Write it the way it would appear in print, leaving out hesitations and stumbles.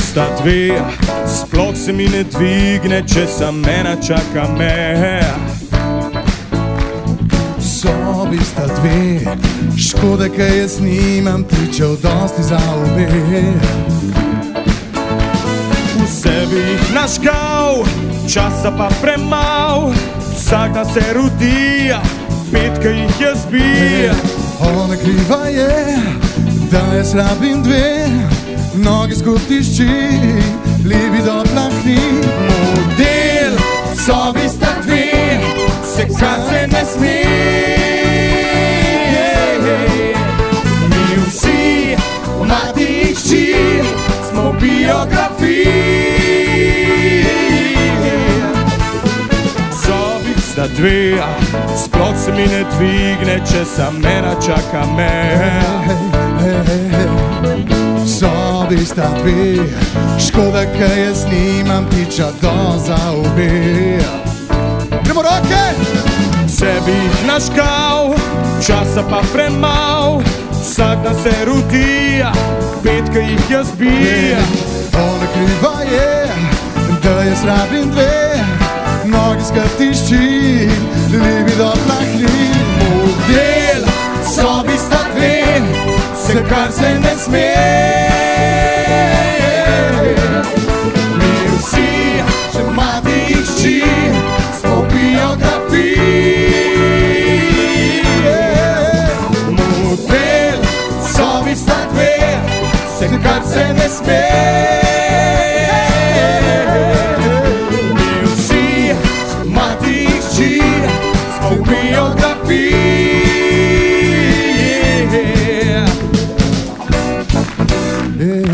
sta dve, sploh se mi ne dvigne, če sam ena čaka me. Sobi sta dve, škoda, kaj jaz nimam pričal dosti za obe. V sebi jih našgal, časa pa premal, vsak dan se rodi, petka jih jaz bi. Ona kriva je, da jaz rabim dve, noge skotišči, libido plahni. Model, sobi sta dve, se kar se ne sme. Mi vsi, mati in hči, smo biografiji. Sobi sta dve, sploh se mi ne dvigne, če sam ena čaka me. Sobi sta dve, škoda, kaj jaz nimam piča do za obe. Gremo roke! Sebi jih našgal, časa pa premal, vsak dan se rodi, petka jih jaz bi. Ona kriva je, da jaz rabim dve, noge skatišči, libido plahni. Model, sobi sta dve, se kar se ne sme. Mi vsi, še mati in hči, smo biografiji. Model, sobi sta dve, se kar se ne sme. Mi vsi, še mati in hči, smo biografiji.